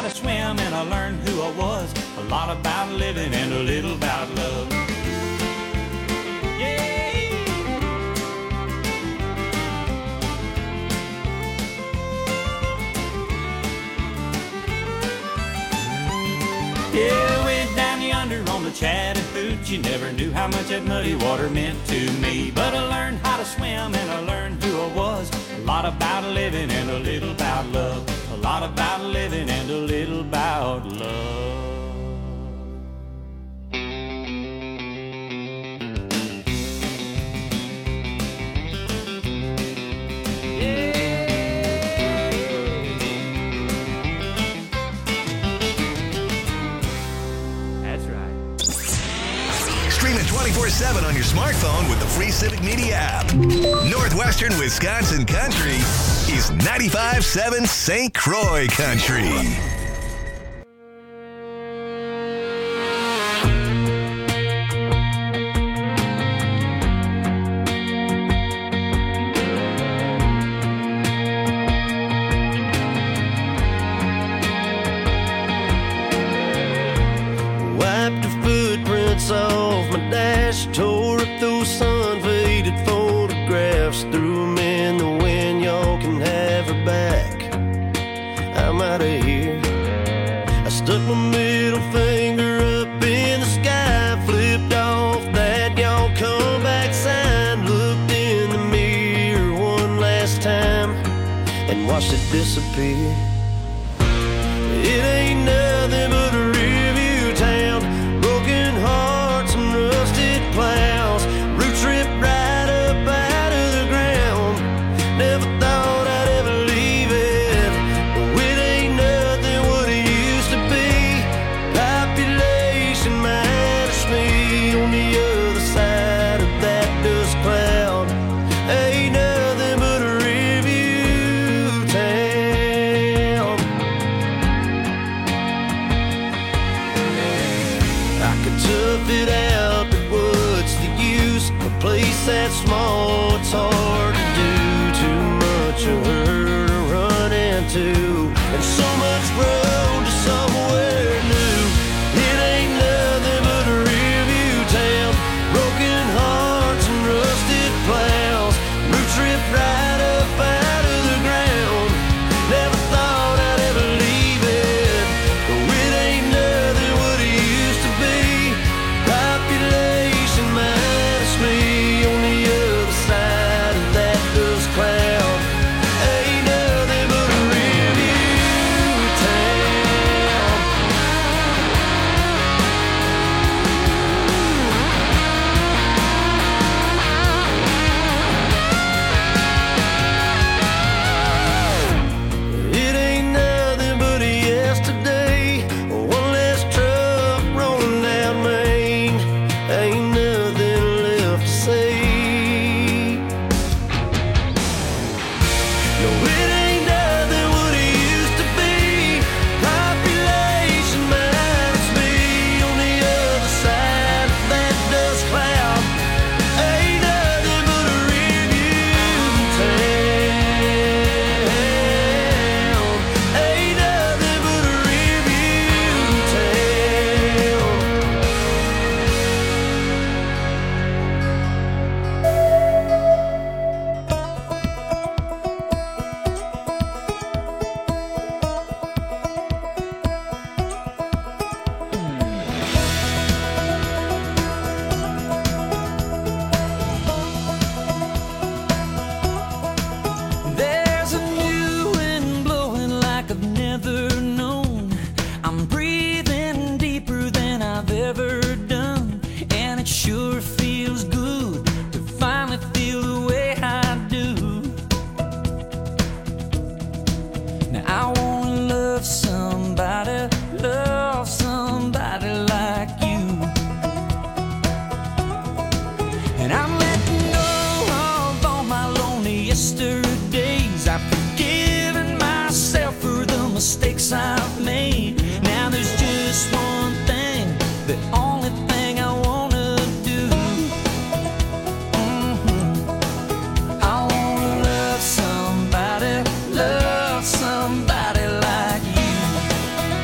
how to swim and I learned who I was. A lot about living and a little about love. Yeah, went down yonder on the Chattahoochee. Never knew how much that muddy water meant to me. But I learned how to swim and I learned who I was. A lot about living and a little about love. A lot about living and a little about love. Stream it 24/7 on your smartphone with the free Civic Media app. Northwestern Wisconsin Country is 95.7 St. Croix Country. Wiped the footprints off my dash, tore up those sun-faded photographs, threw 'em in the wind, y'all can have her back. I'm out of here. I stuck my middle finger up in the sky, flipped off that y'all come back sign, looked in the mirror one last time, and watched it disappear. It ain't nothing but a review town, broken hearts and rusted plows, roots ripped right up out of the ground. Never thought I'd ever leave it, but it ain't nothing what it used to be. Population minus me on the other side of that dust cloud. Ain't nothing but a review town. I could tough it out, but what's the use? A place that small, it's hard to do. Too much of her to run into, and so much road to somewhere new. It ain't nothing but a review town, broken hearts and rusted plows, roots ripped right up out of the ground. Never thought I'd ever leave it, but it ain't nothing what it used to be. Population minus me on the other side of that dust cloud. Ain't nothing but a review town. It ain't nothing but a yesterday, one less truck rolling down Main. Ain't nothing left to say. No, it ain't nothing what it used to be. Population minus me on the other side of that dust cloud. Ain't nothing but a review town. Ain't nothing but a review town. There's a new wind blowing like I've never known. I'm breathing deeper than I've ever done, and it sure feels good to finally feel the way I do. Now I wanna love somebody like you. And I'm letting go of all my lonely yesterdays. I've forgiven myself for the mistakes I've made. Now there's just one thing, the only thing I wanna do. I wanna love somebody like you.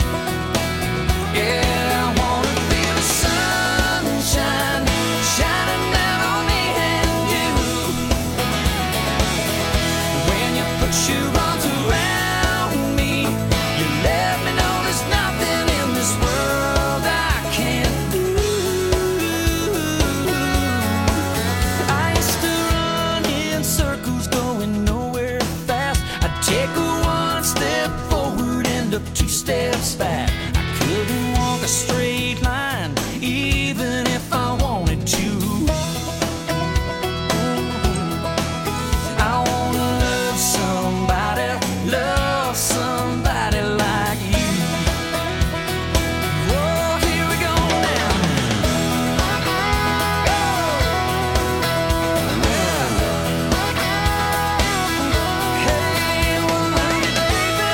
steps back. I couldn't walk a straight line, even if I wanted to. I wanna love somebody like you. Whoa, here we go now. Hey, well, honey, baby.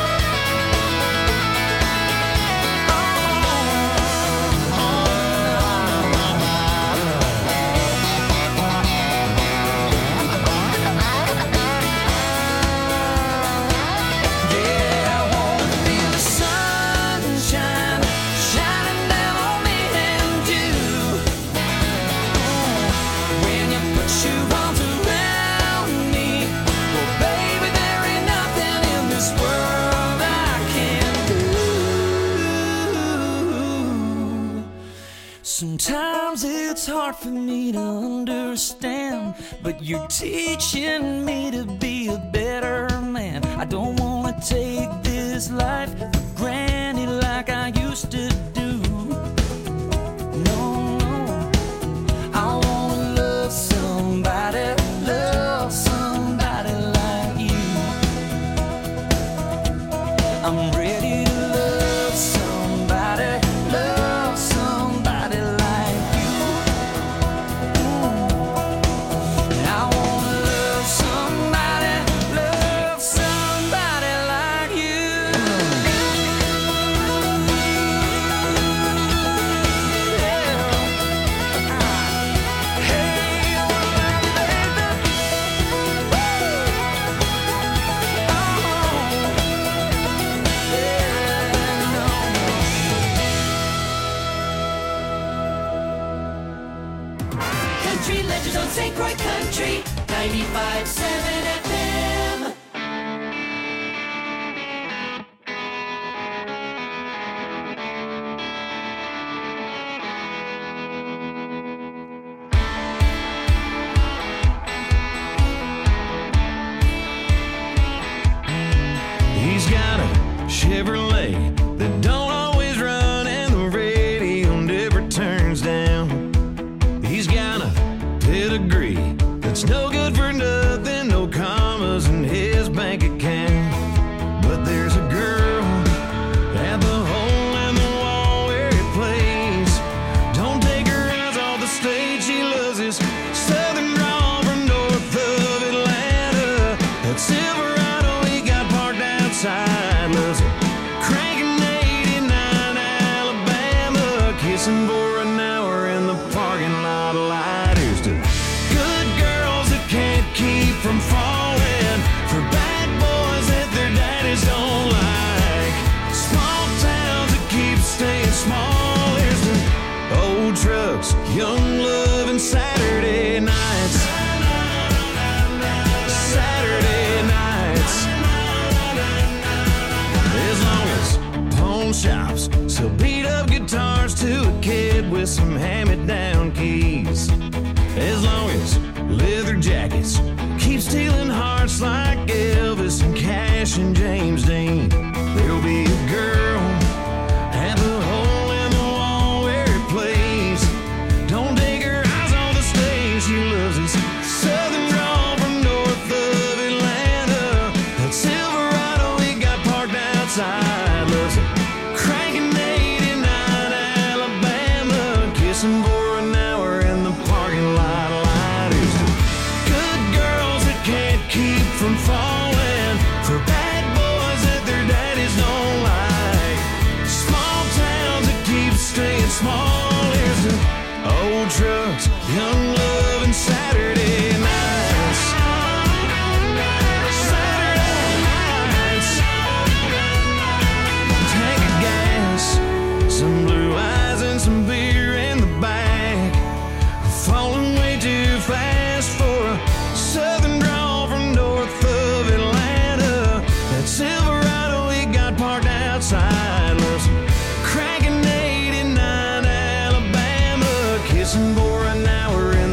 Yeah, I wanna feel the sunshine shining down on me and you. When you put your arms around me, well, baby, there ain't nothing in this world I can't do. Sometimes it's hard for me to understand, but you're teaching me to be a better man. I don't wanna take this life for granted like I used to do. No, no. I wanna love somebody like you. I'm ready to love somebody like you. I wanna love somebody like you. Country Legends on St. Croix Country 95.7 FM. He's got a Chevrolet that don't always run, and the radio never turns down. He's got a pedigree that's no good for nothing, no commas in his bank account. But there's a girl at the hole in the wall where he plays. Don't take her eyes off the stage, she loves his southern drawl from north of Atlanta. That Silverado he got parked outside, loves it cranking 89 Alabama, kissing for an hour in the parking lot of light. Here's to good girls that can't keep from falling for bad boys that their daddies don't like. Small towns that keep staying small. Here's to old trucks, young love, and Saturday nights. Saturday nights. As long as pawn shops sell beat up guitars to a kid with some hand-me-down keys. As long as leather jackets keep stealing hearts like Elvis and Cash and James Dean, there'll be a girl at the hole in the wall where he plays. Don't take her eyes off the stage, she loves his southern drawl from north of Atlanta. That Silverado he got parked outside, loves it cranking 89 Alabama, kissing for an hour in the parking lot of light. Here's to good girls that can't keep from falling for bad boys that their daddies don't like. Small towns that keep staying small. Here's to old trucks, young love, and Saturday nights. Saturday nights. Tank of gas, some blue eyes and some beer in the back. Falling way too fast for a southern drawl from north of Atlanta. That Silverado he got parked outside, loves cranking 89 Alabama, kissing for an hour in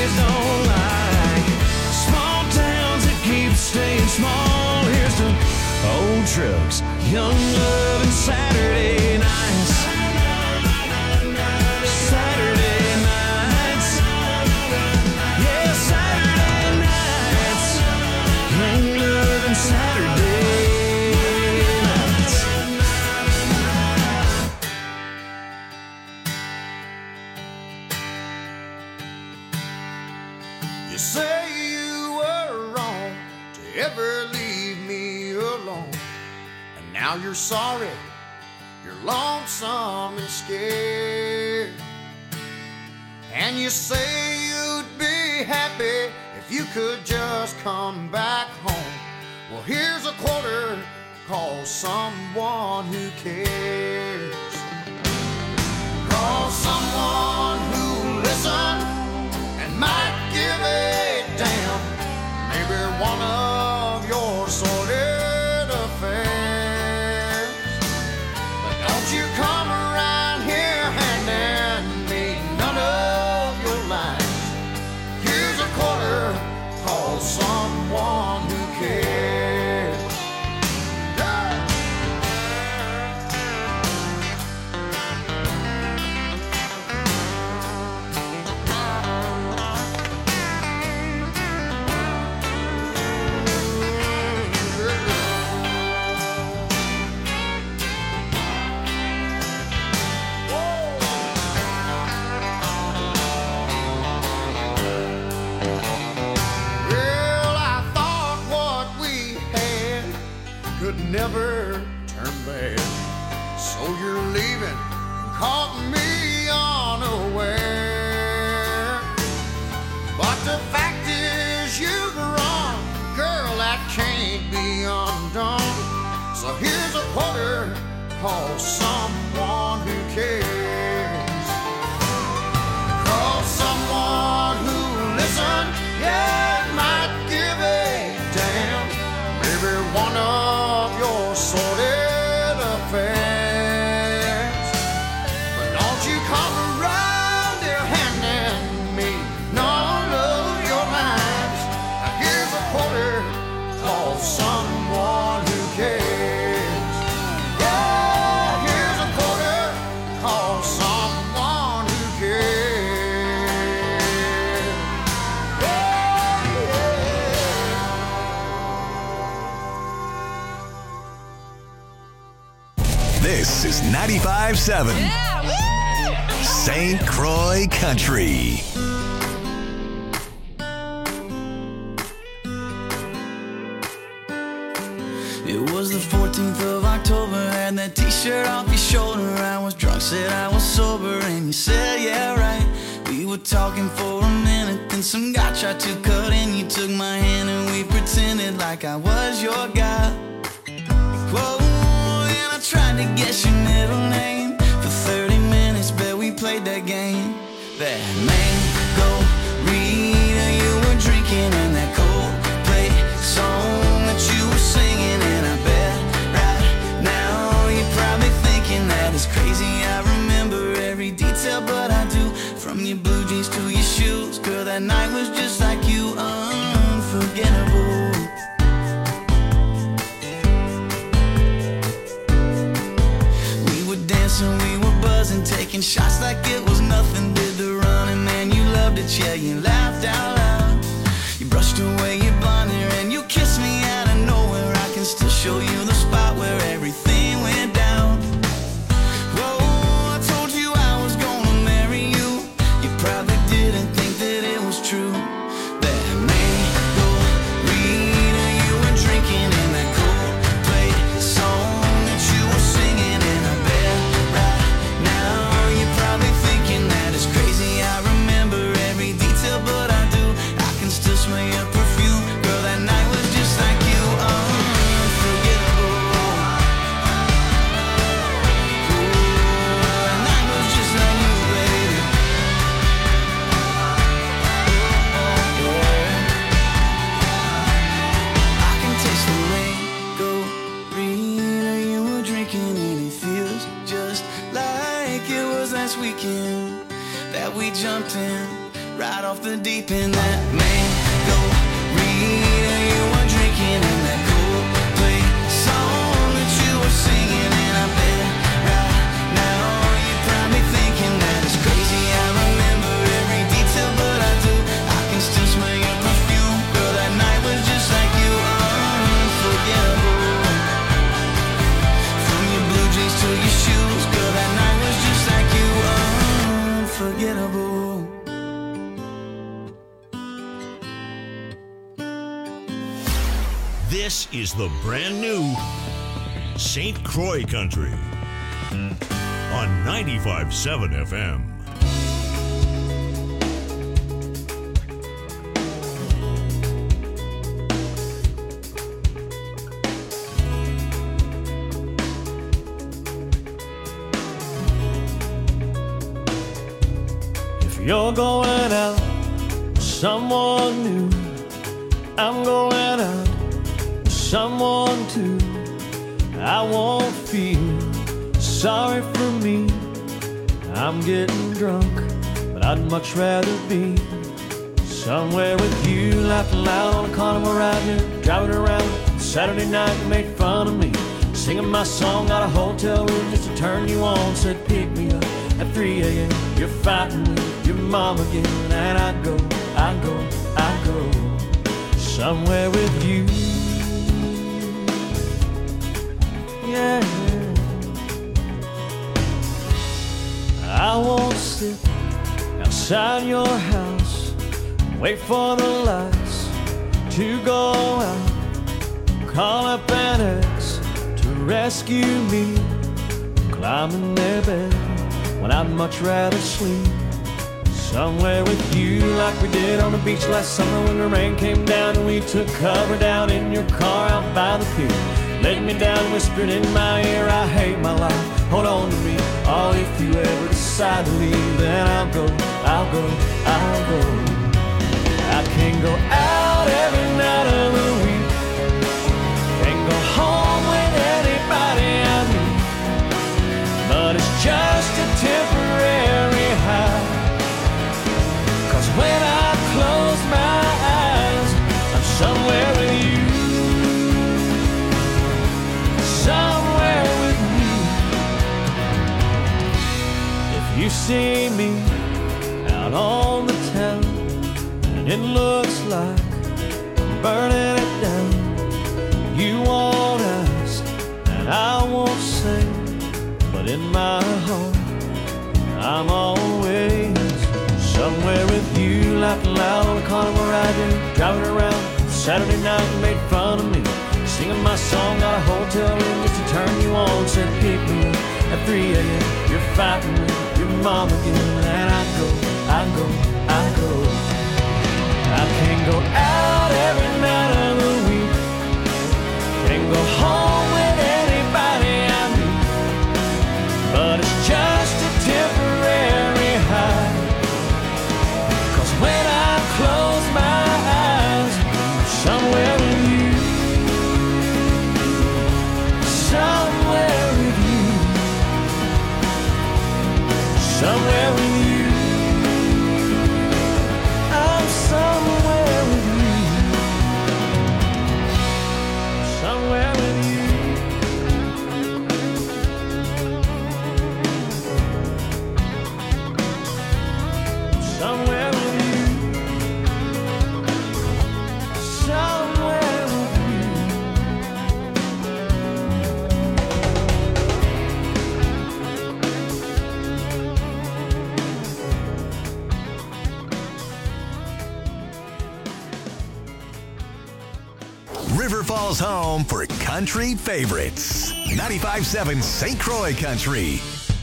boys don't like. Small towns that keep staying small. Here's to old trucks, young love, and Saturday nights. Saturday nights. Yeah, Saturday nights. Young love and Saturday nights. You say you were wrong to ever leave me alone, and now you're sorry, you're lonesome and scared. And you say you'd be happy if you could just come back home. Well, here's a quarter, call someone who cares. Call someone who'll listen and might give a damn. Maybe one of your sordid affairs. But don't you come around here handing me none of your lies. Here's a quarter, call someone who cares. Yeah. Well, I thought what we had could never turn bad. So you're leaving, caught me unaware. But the fact is you've run, girl, that can't be undone. So here's a quarter, call someone who cares. Call someone who'll listen, yeah, might give a damn. Maybe one of your sordid affairs. But don't you come around here handing me none of your lies. Now here's a quarter, call someone who cares. Yeah, here's a quarter, call someone who cares. Yeah, yeah. This is 95.7 St. Croix Country. It was the 14th of October, had that t-shirt off your shoulder. I was drunk, said I was sober, and you said, yeah, right. We were talking for a minute, then some guy tried to cut in. You took my hand and we pretended like I was your guy. Whoa, and I tried to guess your middle name. For 30 minutes, bet we played that game. That mango reader you were drinking, and that Coldplay song that you were singing. And I bet right now you're probably thinking that it's crazy I remember every detail, but I do. From your blue jeans to your shoes, girl, that night was just like you, unforgettable. We were dancing, we were buzzing, taking shots like it was nothing. Did the running, man, you loved it, yeah, you laughed out loud. You brushed away your blonde hair and you kissed me out of nowhere. I can still show you the spot where everything went down. Whoa, I told you I was gonna marry you. You probably didn't think that it was true. That mango reader you were drinking, and that Coldplay song that you were singing. And I bet right now you're probably thinking that it's crazy I remember every detail, but I do. I can still smell your perfume off the deep end. That mango reader you were drinking in that Coldplay song that you were singing, and I bet right now you're probably thinking that it's crazy. I remember every detail, but I do. I can still smell your perfume, girl. That night was just like you, unforgettable. From your blue jeans to your shoes, girl. That night was just like you, unforgettable. This is the brand new St. Croix Country on 95.7 FM. If you're going out with someone new, I'm going out with someone too. I won't feel sorry for me. I'm getting drunk, but I'd much rather be somewhere with you, laughing loud on a carnival ride here, driving around Saturday night. You made fun of me, singing my song out of a hotel room just to turn you on. Said pick me up at 3 a.m. You're fighting with your mom again, and I go somewhere with you. Yeah, I won't sit outside your house, wait for the lights to go out, call up an ex to rescue me, climb in their bed when I'd much rather sleep somewhere with you, like we did on the beach last summer when the rain came down and we took cover down in your car out by the pier. Laid me down, whispered in my ear, I hate my life, hold on to me. Oh, if you ever decide to leave, then I'll go. I can go out every night of the week, can go home with anybody I meet, but it's just a temporary high. 'Cause when I close my eyes, I'm somewhere with you. Somewhere with you. If you see me out on the town and it looks like I'm burning it down, you won't ask and I won't say, but in my heart I'm always somewhere with you, laughing loud on a carnival ride, driving around Saturday night. You made fun of me, singing my song out of a hotel room just to turn you on. Said pick me up at 3 a.m. You're fighting with your mom again, and I go. I can go out every night of the week, can go home with anybody I meet, but it's just a temporary high. 'Cause when I close my eyes, I'm somewhere with you. Somewhere with you. Somewhere with you. I'm somewhere with you. Somewhere with you. Somewhere with you. Somewhere with you. River Falls home for country favorites. 95.7 St. Croix Country.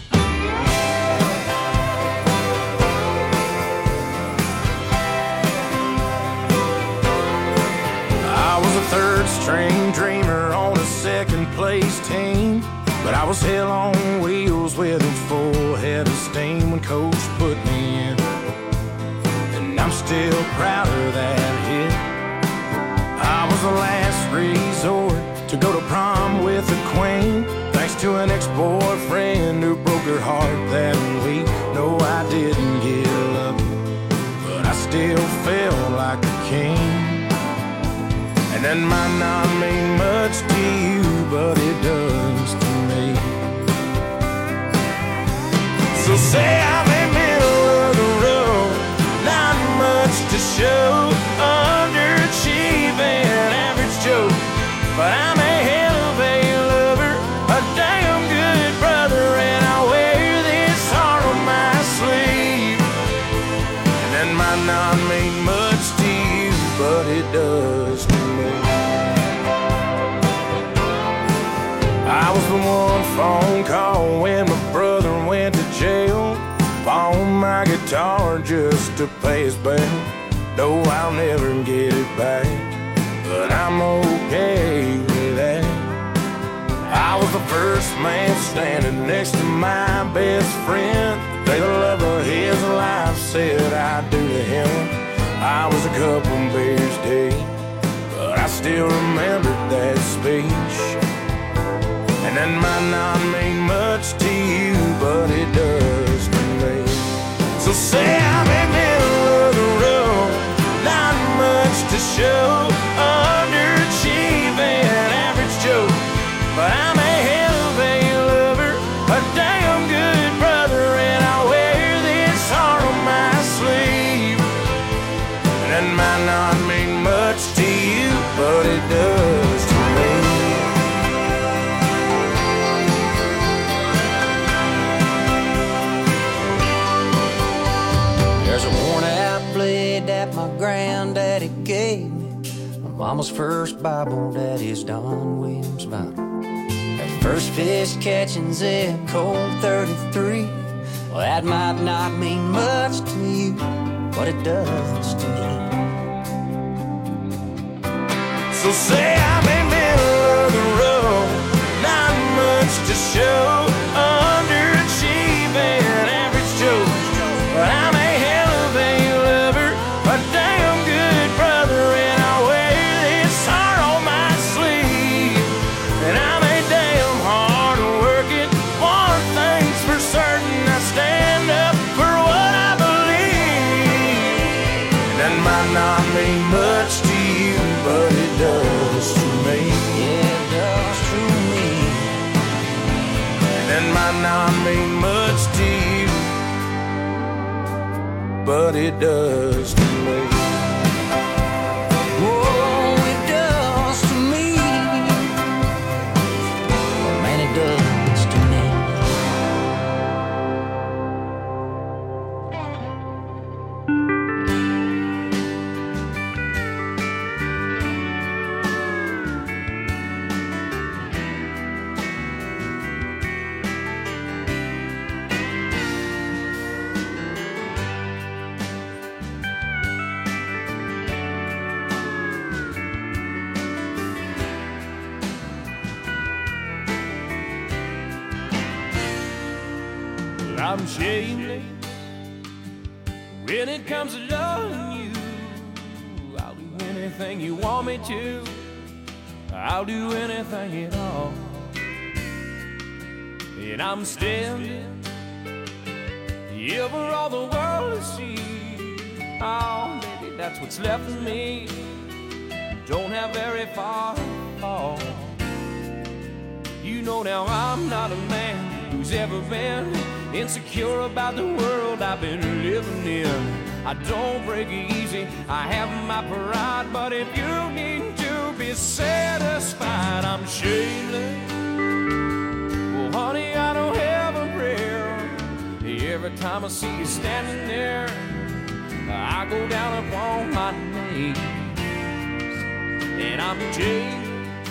I was a third string dreamer on a second place team, but I was hell on wheels with a full head of steam when coach put me in, and I'm still proud of that hit. I was the last resort to go to prom with a queen, thanks to an ex-boyfriend who broke her heart that week. No, I didn't give up, but I still felt like a king. And that might not mean much to you, but it does to me. So say I'm in the middle of the road, not much to show, underachieving, average Joe, but I'm a hell of a lover, a damn good brother, and I wear this heart on my sleeve. And that might not mean much to you, but it does to me. I was the one phone call when my brother went to jail. Bought my guitar just to pay his bail. No, I'll never get it back, but I'm okay with that. I was the first man standing next to my best friend. The day the love of his life said I'd do to him. I was a couple beers deep, but I still remember that speech. And that might not mean much to you, but it does to me. So say I'm in the middle of the road, not much to show, underachieving, average Joe, but I'm a hell of a lover, a damn good brother, and I wear this heart on my sleeve. And that might not mean much to you, but it does to me. There's a worn-out blade that my granddaddy gave me, my mama's first Bible, daddy's Don Williams Bible. That first fish catching Zeb Cold 33, well, that might not mean much to you, but it does to me. So say I'm in the middle of the road, not much to show, underachieving, average Joe, but I'm a hell of a lover, a damn good brother, and I wear this heart on my sleeve. And I'm a damn hard working, one thing's for certain, I stand up for what I believe. And that might not mean much to you, but it does to me. Yeah, it does to me. And that might not mean much to you, but it does to me. Oh, it does to me. Oh, man, it does to me. I'm shameless when it comes to loving you. I'll do anything you want me to. I'll do anything at all. And I'm standing here for all the world to see. Oh, baby, that's what's left of me. Don't have very far to fall. You know now I'm not a man who's ever been insecure about the world I've been living in. I don't break easy, I have my pride, but if you need to be satisfied, I'm shameless. Well, honey, I don't have a prayer. Every time I see you standing there, I go down upon my knees. And I'm jaded,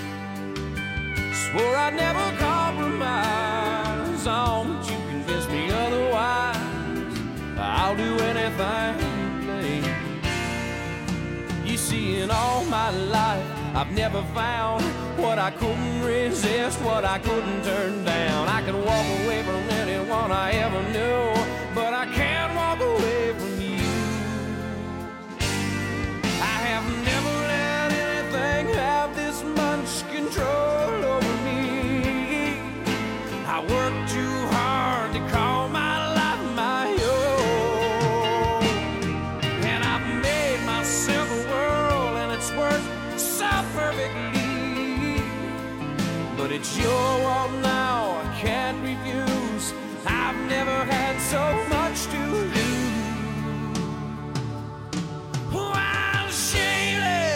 swore I'd never compromise on, but you convinced me otherwise. I'll do anything you please. You see, in all my life, I've never found what I couldn't resist, what I couldn't turn down. I could walk away from anyone I ever knew, but I can't walk away from you. I have never let anything have this much control over me. I work too hard to call my life my own, and I've but it's your world now, I can't refuse. I've never had so much to lose. Oh, I'm shameless.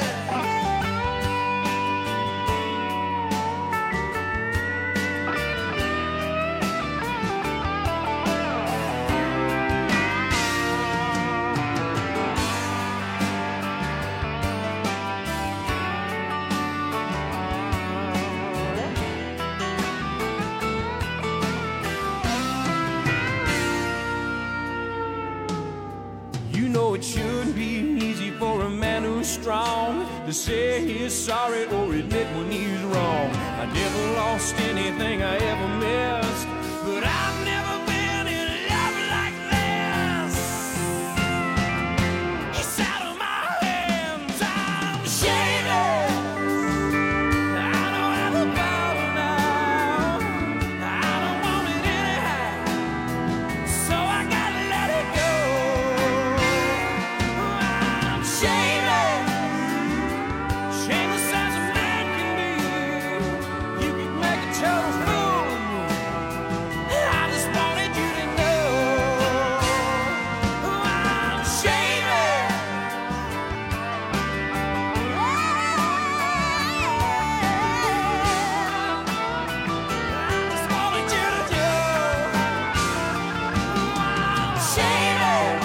It shouldn't be easy for a man who's strong to say he's sorry or admit when he's wrong. I never lost anything I ever missed, but I've never been in love like this. It's out of my hands, I'm shameless. I don't have a bottle now, I don't want it anyhow, so I gotta let it go. Shameless as a man can be. You can make a total fool of me. I just wanted you to know I'm shameless. I just wanted you to know I'm shameless.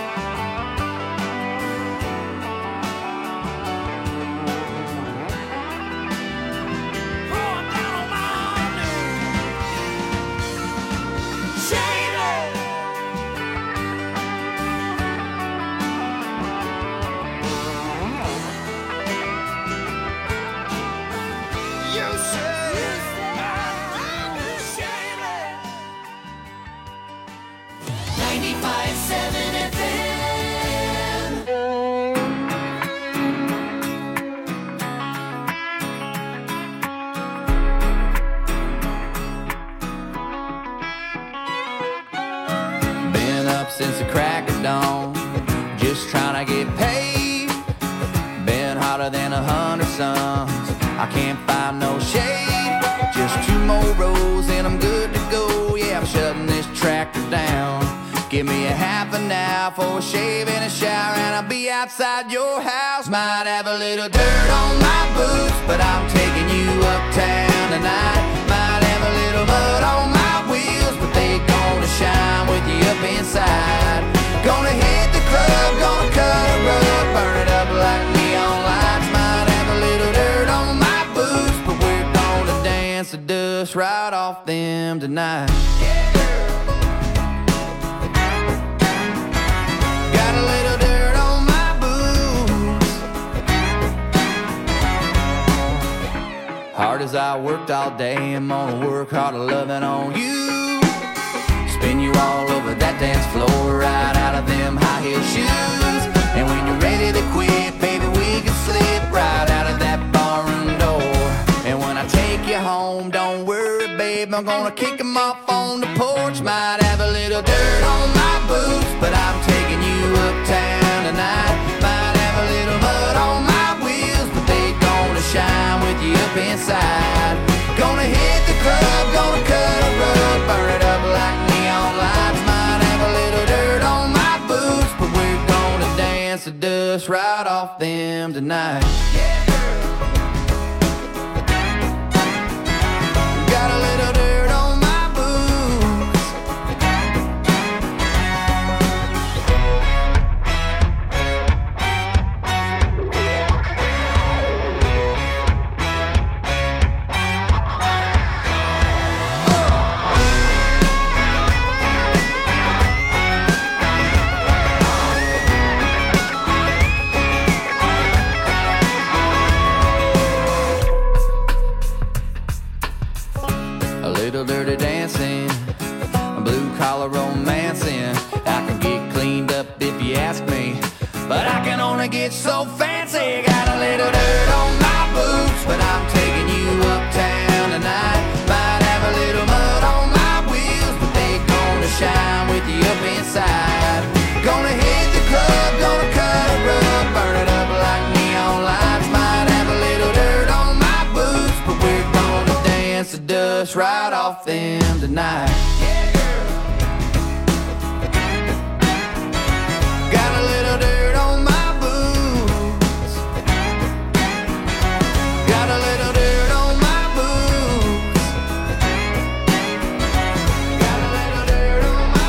Since the crack of dawn, just trying to get paid. Been hotter than 100 suns, I can't find no shade. Just 2 more rows and I'm good to go. Yeah, I'm shutting this tractor down. Give me a half an hour for a shave and a shower, and I'll be outside your house. Might have a little dirt on my boots, but I'm taking you uptown tonight. Might have a little mud on my wheels, but they gonna shine with you up inside. Gonna hit the club, gonna cut a rug, burn it up like neon lights. Might have a little dirt on my boots, but we're gonna dance the dust right off them tonight. Got a little dirt on my boots. Hard as I worked all day, I'm gonna work harder loving on you. Spin you all over that dance floor, right out of them high heel shoes. And when you're ready to quit, baby, we can slip right out of that barroom door. And when I take you home, don't worry, babe, I'm gonna kick them off on the porch. Might have a little dirt on my boots, but I'm taking you uptown tonight. Might have a little mud on my wheels, but they gonna shine with you up inside. Gonna hit the club, gonna cut a rug, burn it up like neon lights. Might have a little dirt on my boots, but we're gonna dance the dust right off them tonight. Got a little dirt on my boots. Little dirty dancing, blue collar romancing. I can get cleaned up if you ask me, but I can only get so fancy. Got a little dirt on my boots, but I'm taking you uptown tonight. Might have a little mud on my wheels, but they gonna shine with you up inside. Gonna hit the club, gonna cut a rug, burn it up like neon lights. Might have a little dirt on my boots, but we're gonna dance off them tonight. Yeah, girl. Got a little dirt on my boots. Got a little dirt on my boots. Got a little dirt on my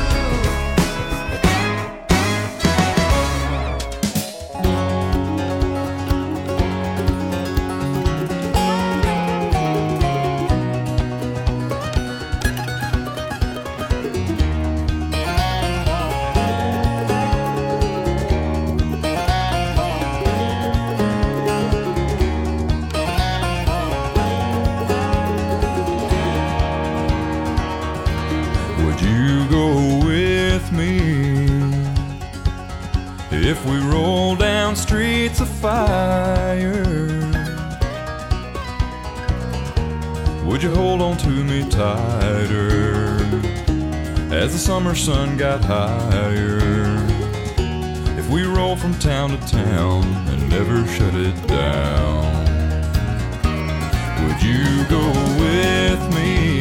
Would you go with me if we roll down streets of fire? Would you hold on to me tighter as the summer sun got higher? If we roll from town to town and never shut it down, would you go with me?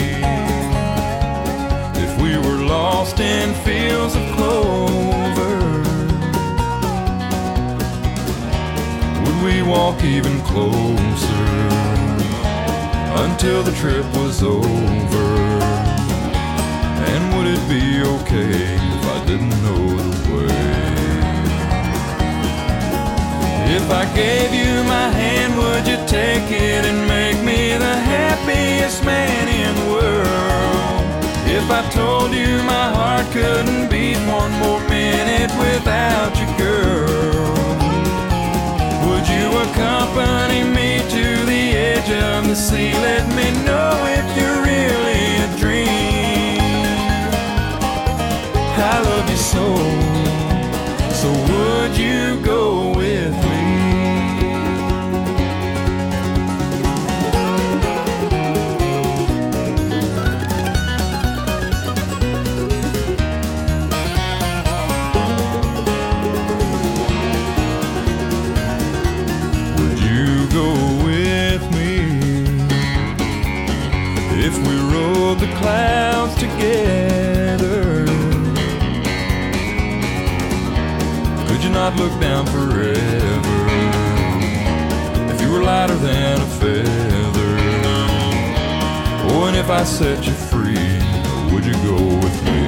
We were lost in fields of clover, would we walk even closer until the trip was over? And would it be okay if I didn't know the way? If I gave you my hand, would you take it and make me the happiest man in the world? If I told you my heart couldn't beat one more minute without you, girl, would you accompany me to the edge of the sea? Let me know if you're really a dream. I love you so, so would you go with me? The clouds together, could you not look down forever if you were lighter than a feather? Oh, and if I set you free, would you go with me?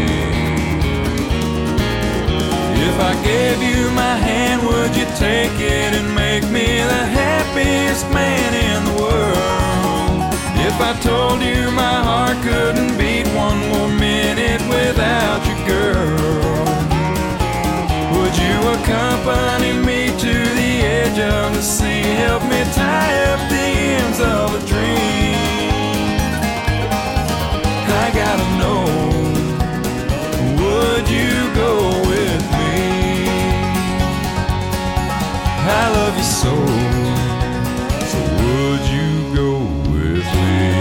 If I gave you my hand, would you take it and make me the happiest man in the world? If I told you my heart couldn't beat one more minute without you, girl, would you accompany me to the edge of the sea? Help me tie up the ends of a dream. I gotta know, would you go with me? I love you so, so would you go with me?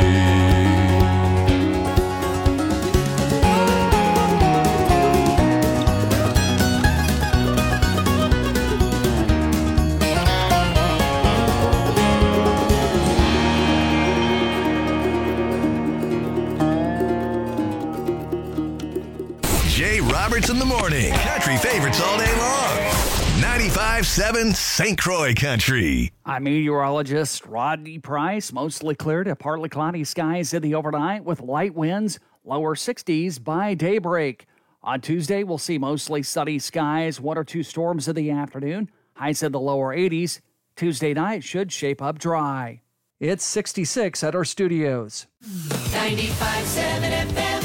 Jay Roberts in the morning. Country favorites all day long. 95.7 St. Croix Country. I'm meteorologist Rodney Price. Mostly clear to partly cloudy skies in the overnight with light winds, lower 60s by daybreak. On Tuesday, we'll see mostly sunny skies, one or two storms in the afternoon, highs in the lower 80s. Tuesday night should shape up dry. It's 66 at our studios. 95.7 FM.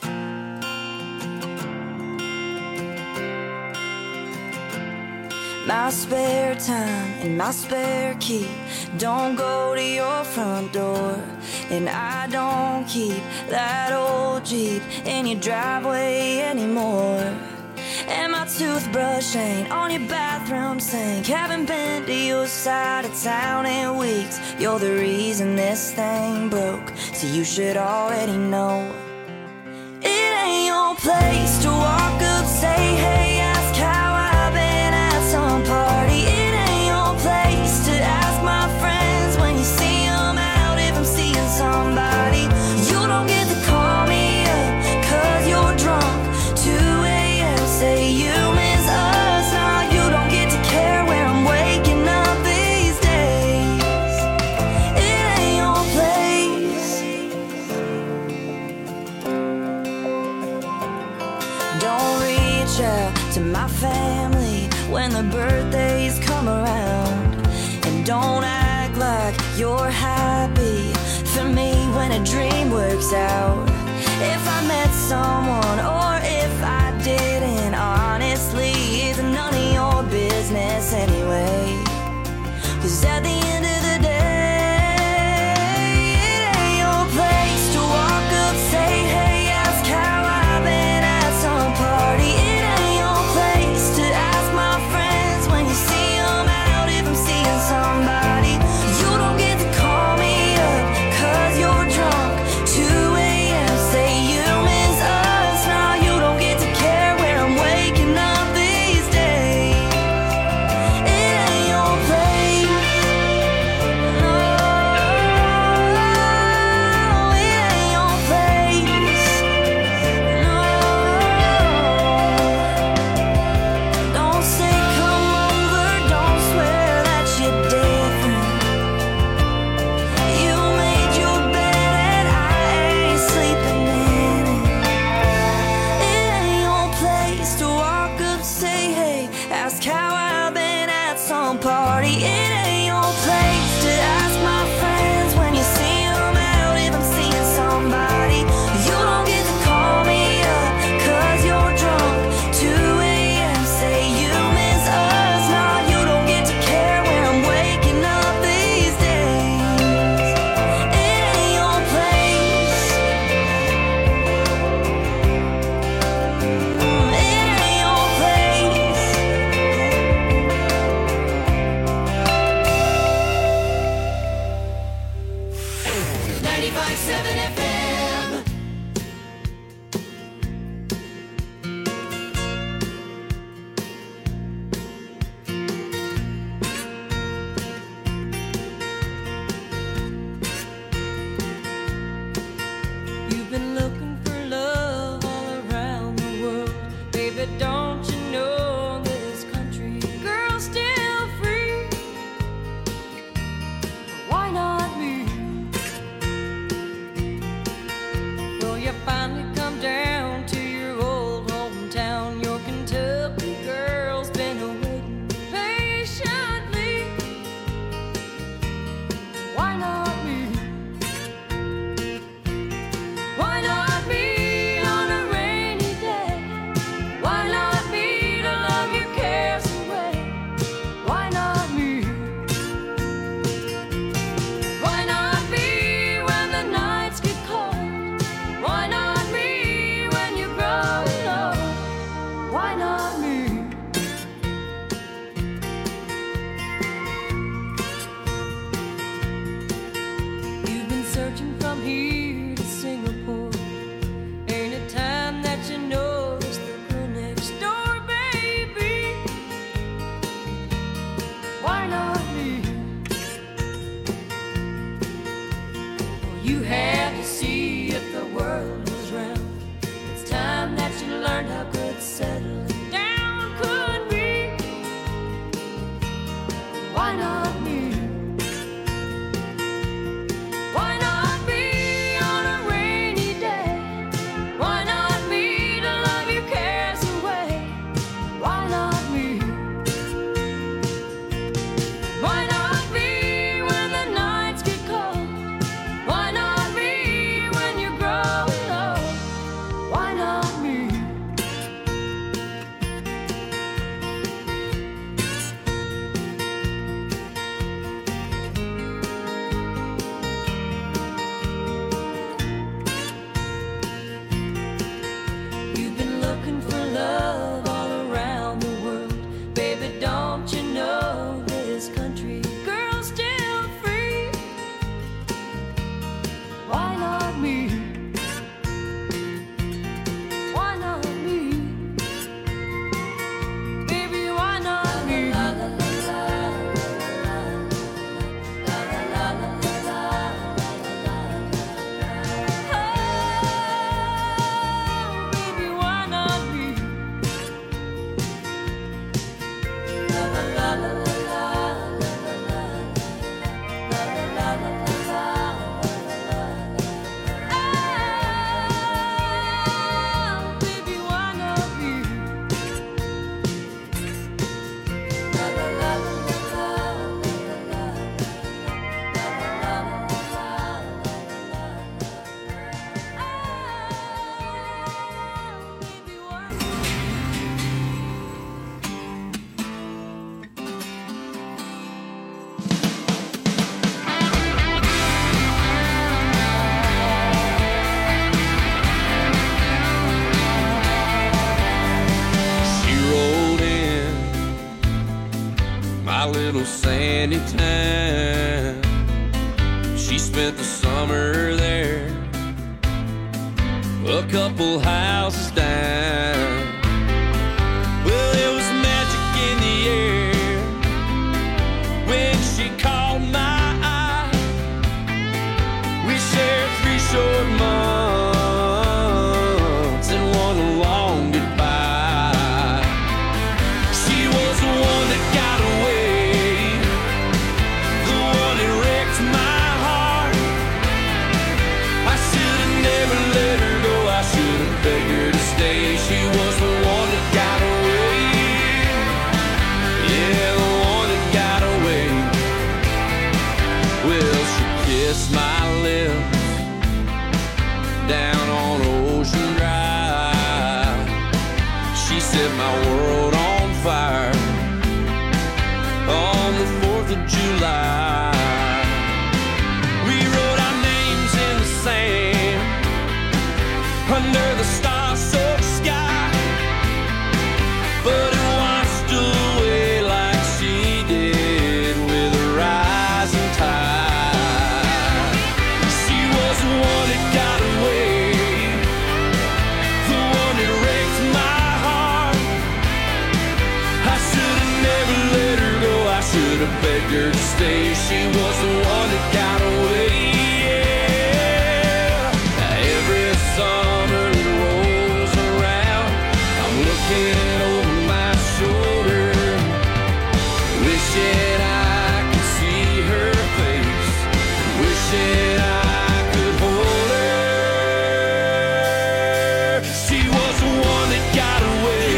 My spare time and my spare key don't go to your front door, and I don't keep that old Jeep in your driveway anymore. And my toothbrush ain't on your bathroom sink. Haven't been to your side of town in weeks. You're the reason this thing broke, so you should already know. It ain't your place to walk up, say hey, ask how I've been at some party. It ain't your place to ask my friends when you see them out if I'm seeing somebody. You works out. If I met someone or if I didn't, honestly, it's none of your business anyway. 'Cause at the end of the day, it ain't your place to walk up, say, hey, ask how I've been at some party. It ain't your place to ask my friends when you see them out if I'm seeing somebody. You don't get to call me up 'cause you're drunk. 2 a.m. say you miss us. Now you don't get to care where I'm waking up these days. It ain't your place. No, it ain't your place. No, don't say come over, don't swear that you're different. You made your bed and I ain't sleeping in it. It ain't your place to walk up, say hey, ask how I've been at some party. It ain't your place to ask my friends when you see them out if I'm seeing somebody. You don't get to call me up 'cause you're drunk. 2 a.m. say you miss us. Now you don't get to care where I'm waking up these days. It ain't your place. It ain't your place. 95.7 FM. You've been looking for love all around the world. Baby, don't you know this country girl's still free? Why not me? Well, you finally come down to your old hometown. Your Kentucky girl's been waiting patiently. Why not me? Why not me on a rainy day? Why not me to love your cares away? Why not me? Why not me when the nights get cold? Why not me when you're growing old? Why not me? You've been searching from here to Singapore. Ain't it time that you notice the girl next door, baby? Why not me? Well, you had to see if the world was round. It's time that you learned how good settling down could be. Why not me? Why not me on a rainy day? Why not me to love your cares away? Why not me? Why not me when the nights get cold? Why not me when you're growing old? Why not me? little sandy town. She spent the summer there, a couple houses down. Well, there was magic in the air when she caught my eye. We shared 3 short months and one long goodbye. She was the one that got away, the one that wrecked my heart. I should have never let her go, I should have begged her to stay. She was the one that got away, yeah, the one that got away. Well, she kissed my lips down on Ocean Drive. She set my world on fire on the 4th of July. We wrote our names in the sand under the star-soaked sky, but it washed away like she did with a rising tide. She was the one that got away, the one that wrecked my heart. I should have never let her go, I should have begged her to stay. She was the one that got away, yeah. Every summer that rolls around, I'm looking over my shoulder, wishing I could see her face, wishing I could hold her. She was the one that got away,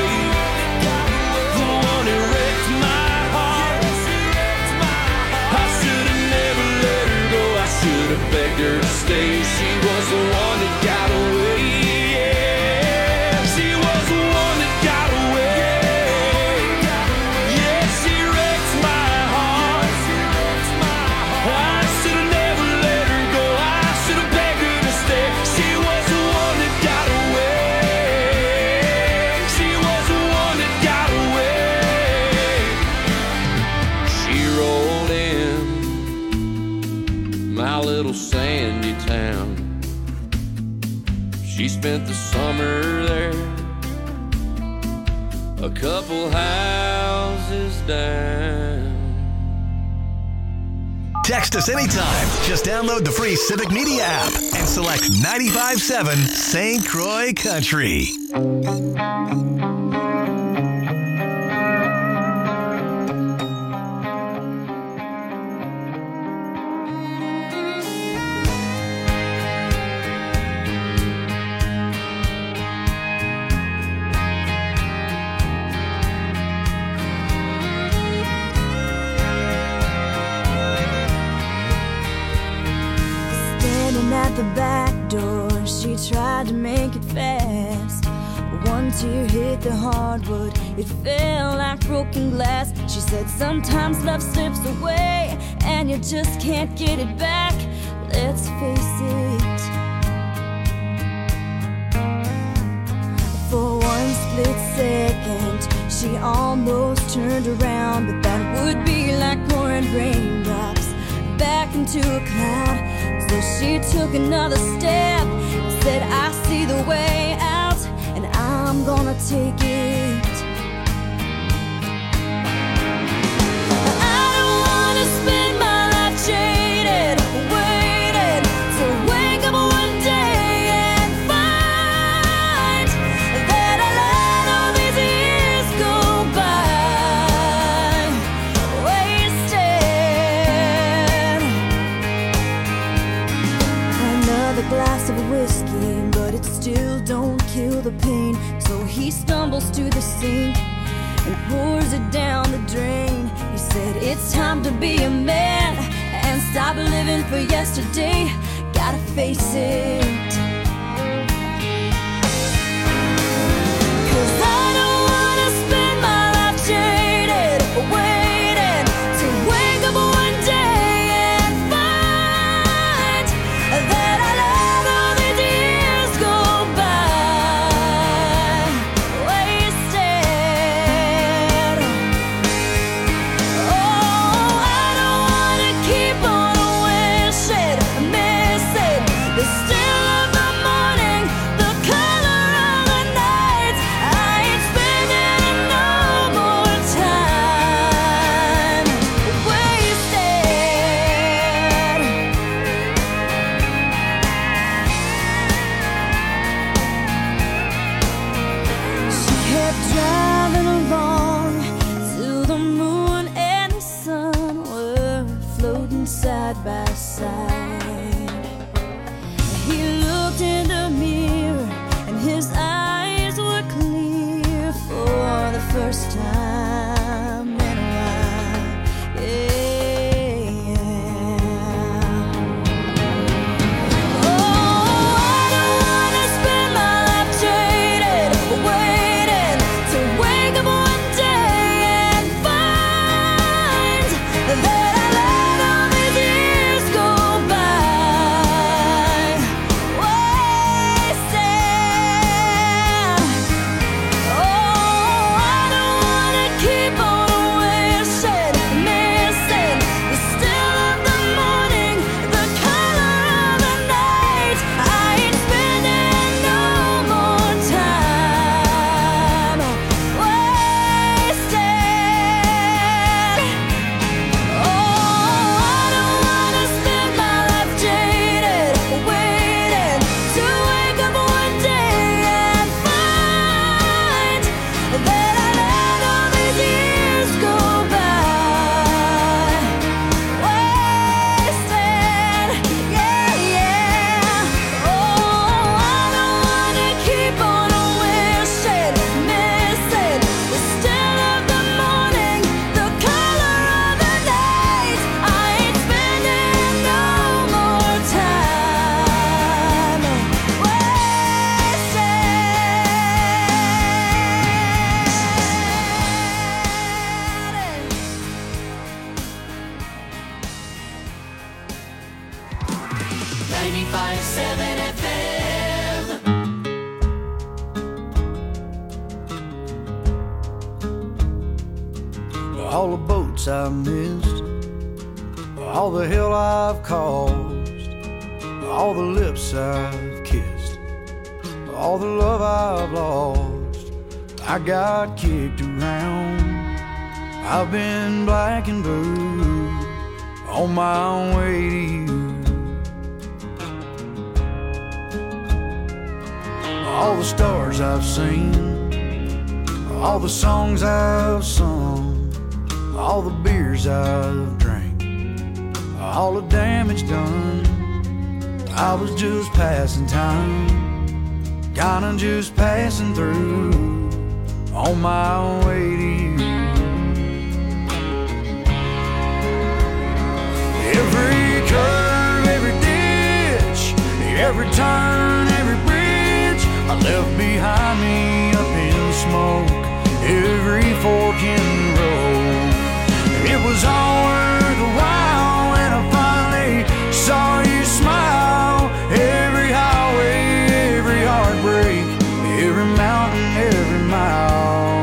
the one that wrecked my heart. I should have never let her go, I should have begged her to stay. She was the one that got away, yeah. She was the one that got away, yeah. She wrecked my heart. I should have never let her go, I should have begged her to stay. She was the one that got away, she was the one that got away. She rolled in my little sandy town. She spent the summer there, a couple houses down. Text us anytime. Just download the free Civic Media app and select 95.7 St. Croix Country. Standing at the back door, she tried to make it fast. One tear hit the hardwood, it fell like broken glass. She said sometimes love slips away and you just can't get it back. Let's face it, for one split second she almost turned around, but that would be like pouring raindrops back into a cloud. So she took another step, said I see the way out and I'm gonna take it. I don't wanna spend my life jaded, waiting to wake up one day and find that I let all these years go by wasted. Another glass of whiskey, but it still don't kill the pain. So he stumbles to the sink and pours it down the drain. He said it's time to be a man and stop living for yesterday. Gotta face it, 'cause I don't wanna spend my life jaded, waiting to wake up one day and find that I let all these years go by wasted. Oh, side. He looked in the mirror and his eyes were clear for the first time in a while. Yeah. All the boats I missed, all the hell I've caused, all the lips I've kissed, all the love I've lost. I got kicked around, I've been black and blue, on my way to you. All the stars I've seen, all the songs I've sung, all the beers I've drank, all the damage done. I was just passing time, kinda just passing through, on my way to you. Every curve, every ditch, every turn, every bridge I left behind me up in smoke, every fork in the road. It was all worth a while when I finally saw you smile. Every highway, every heartbreak, every mountain, every mile.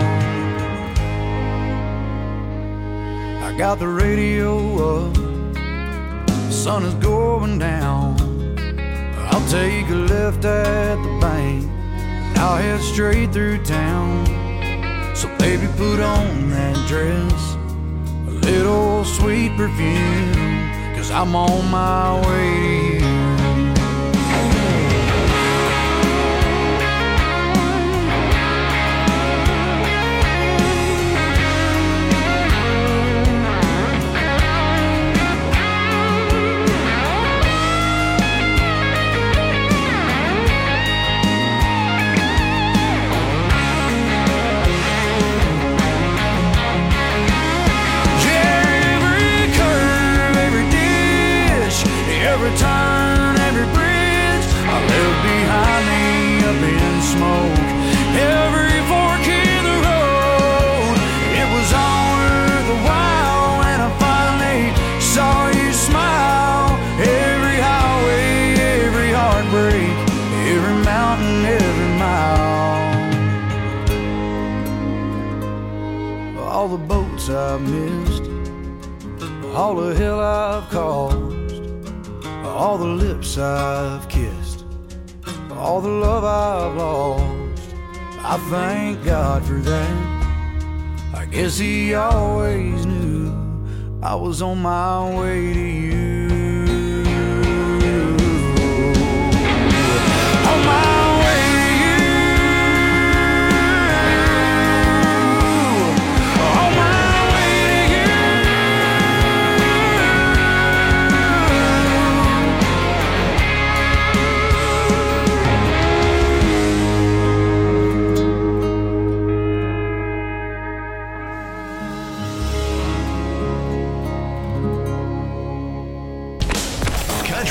I got the radio up, the sun is going down. I'll take a left at the bank, and I'll head straight through town. So baby, put on that dress, little sweet perfume, 'cause I'm on my way to you. Every turn, every bridge I left behind me up in smoke, every fork in the road. It was all worth a while when I finally saw you smile. Every highway, every heartbreak, every mountain, every mile. All the boats I've missed, all the hell I've caused, all the lips I've kissed, all the love I've lost. I thank God for that. I guess He always knew I was on my way to you. On my way to you. On my way to you.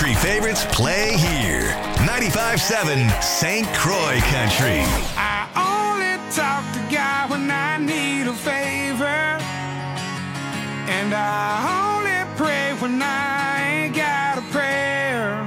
country favorites play here. 95.7 St. Croix Country. I only talk to God when I need a favor, and I only pray when I ain't got a prayer.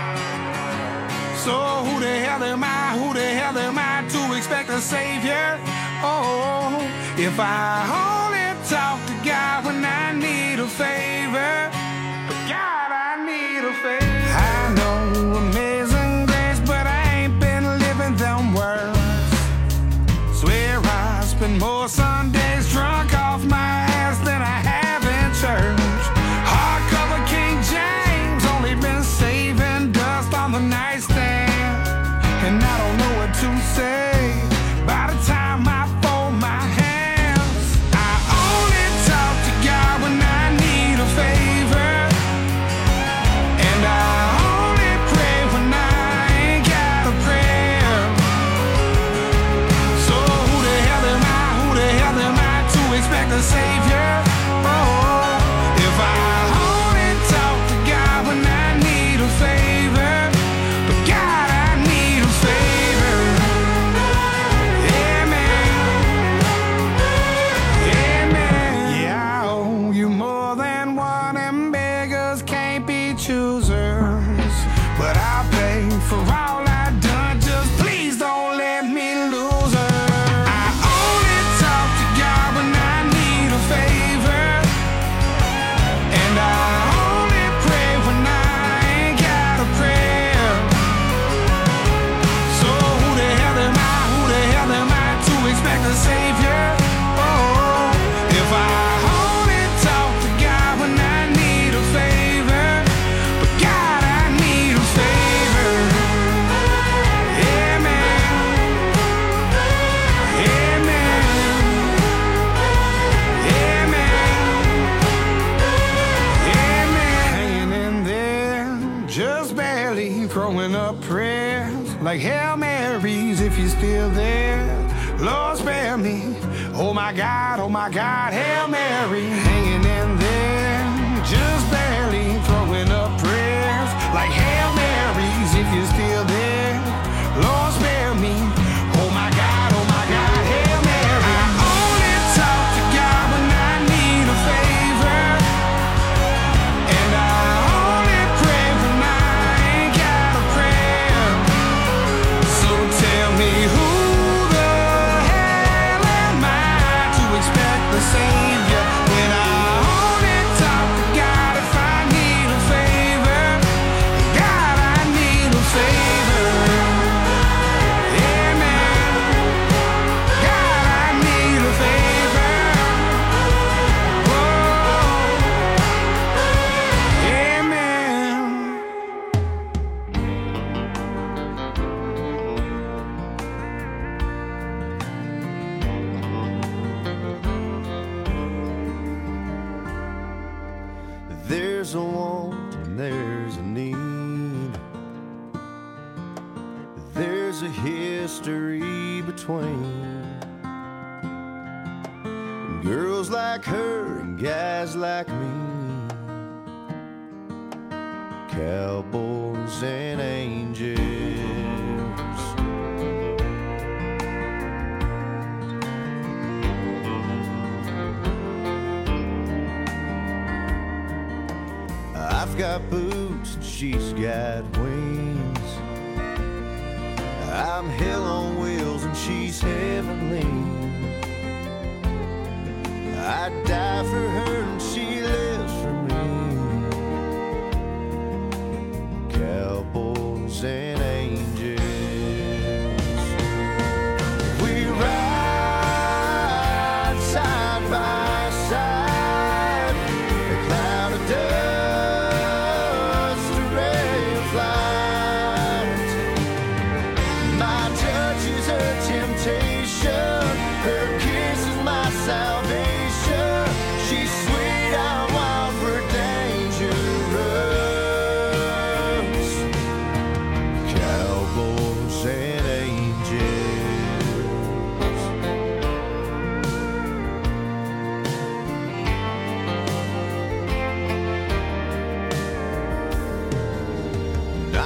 So who the hell am I to expect a savior? Oh, if I only talk to God when I need a favor, God, I need a favor. I know amazing grace, but I ain't been living them words. Swear I spend more Sundays drunk off my ass than I have in church. Hardcover King James, only been saving dust on the nightstand, and I don't know what to say by the time I fold my hands. I only talk to God when I need a favor, and I only pray when I ain't got a prayer. So who the hell am I to expect a savior? Oh, if I only talk to God when I need a favor, but God, I need a favor. Yeah, I owe you more than one, and beggars can't be choosers. But I'll pay for all I've done, just please don't let me lose her. I only talk to God when I need a favor, and I only pray when I ain't got a prayer. So who the hell am I to expect a savior? Oh, if I only talk to God when I need a favor, but God, I need a favor. Amen. Amen. Amen. Hanging in there, just barely throwing up prayers like Hail Marys if you're still there. Lord, spare me. Oh my God, Hail Mary. Hanging in there, just barely throwing up prayers like Hail Marys if you're still there. Lord, spare me. Oh my God, Hail Mary. I only talk to God when I need a favor, and I only pray when I ain't got a prayer. So tell me who the hell am I to expect the savior when I only talk to God if I need a favor? God, I need a favor. Amen. God, I need a favor. Oh, amen. There's a want and there's a need. There's a history between girls like her and guys like me, cowboys and angels. I've got boots and she's got wings. I'm hell on wheels and she's heavenly. I'd die for her and she lives for me. Cowboys and angels. We ride side by side. A cloud of dust, a ray of light. My touch is her temptation. Her kiss is my salvation. She's sweet, I want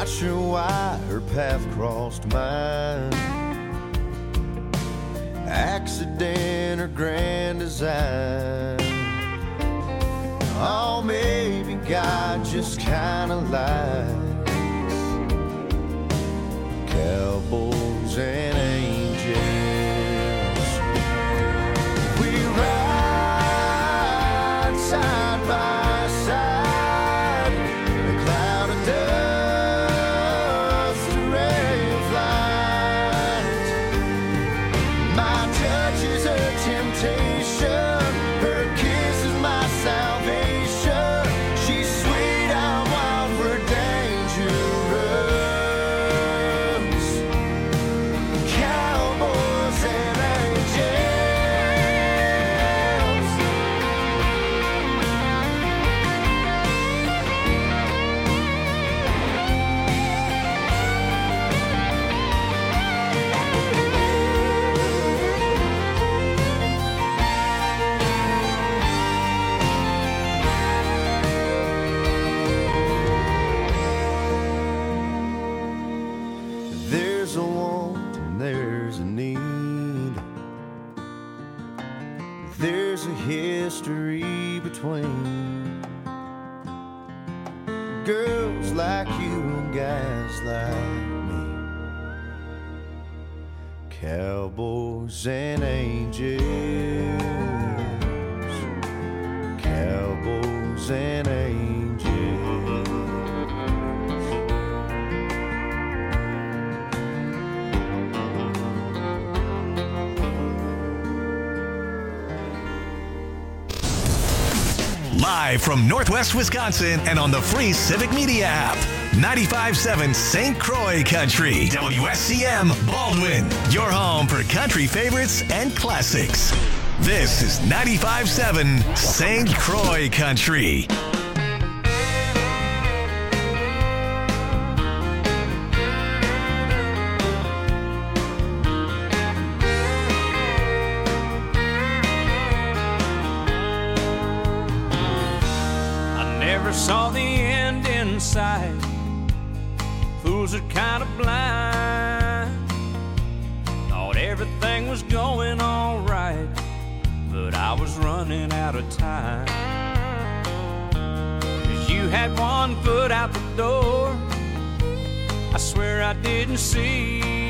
Not sure why her path crossed mine. Accident or grand design. Oh, maybe God just kinda lied. Cowboys and angels, we ride side by side. A cloud of dust, a ray of light. My touch is her temptation, her kiss is my salvation. She's sweet, I'm wild, we're dangerous. Cowboys and angels. There's a want and there's a need. There's a history between girls like you and guys like me. Cowboys and angels. Cowboys and angels. Live from Northwest Wisconsin and on the free Civic Media app. 95.7 St. Croix Country. WSCM Baldwin. Your home for country favorites and classics. This is 95.7 St. Croix Country. Never saw the end in sight. Fools are kind of blind. Thought everything was going all right, but I was running out of time. 'Cause you had one foot out the door. I swear I didn't see